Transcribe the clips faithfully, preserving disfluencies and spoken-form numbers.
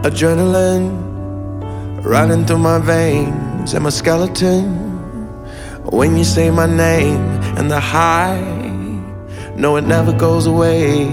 Adrenaline running through my veins and my skeleton. When you say my name and the high, no, it never goes away.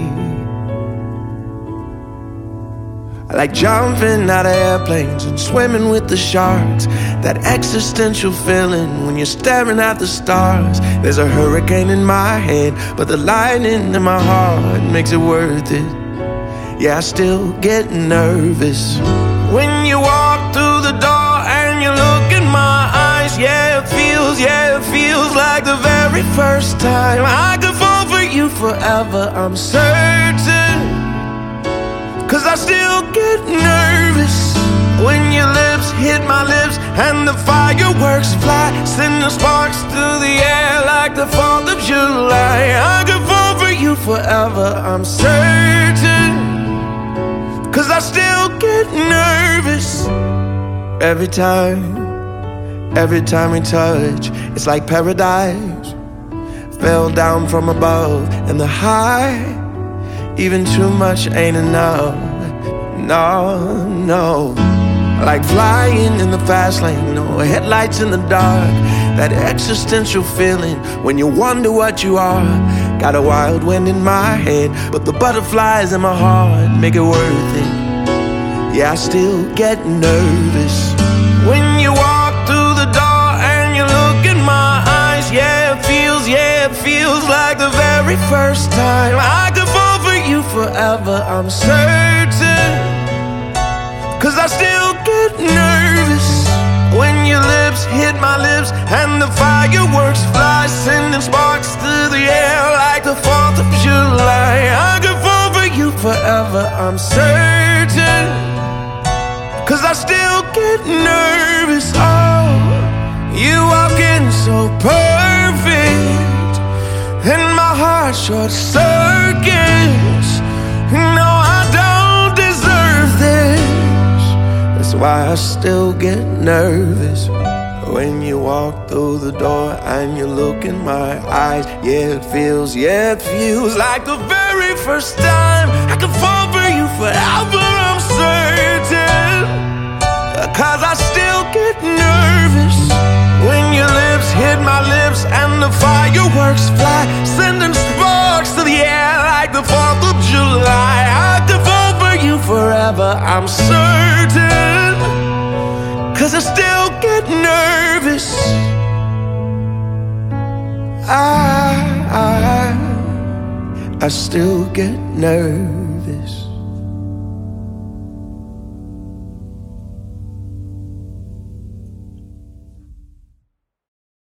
I like jumping out of airplanes and swimming with the sharks. That existential feeling when you're staring at the stars. There's a hurricane in my head, but the lightning in my heart makes it worth it. Yeah, I still get nervous when you walk through the door and you look in my eyes. Yeah, it feels, yeah, it feels like the very first time. I could fall for you forever, I'm certain. Cause I still get nervous when your lips hit my lips and the fireworks fly, sending sparks through the air like the fourth of July. I could fall for you forever, I'm certain. Cause I still get nervous every time, every time we touch. It's like paradise fell down from above, and the high, even too much ain't enough. No, no. Like flying in the fast lane, no headlights in the dark. That existential feeling when you wonder what you are. Got a wild wind in my head, but the butterflies in my heart make it worth it. Yeah, I still get nervous when you walk through the door and you look in my eyes. Yeah, it feels, yeah, it feels like the very first time. I could fall for you forever, I'm certain. Cause I still get nervous when your lips hit my lips and the fireworks fly, sending sparks through the air like the fourth of July. I could fall for you forever, I'm certain. Cause I still get nervous. Oh, you walk in so perfect and my heart short circuits. No, I don't deserve this. That's why I still get nervous when you walk through the door and you look in my eyes. Yeah, it feels, yeah, it feels like the very first time. I could fall for you forever, I'm certain. Cause I still get nervous when your lips hit my lips and the fireworks fly, sending sparks to the air like the fourth of July. I could fall for you forever, I'm certain. Cause I still get nervous. I, I, I still get nervous.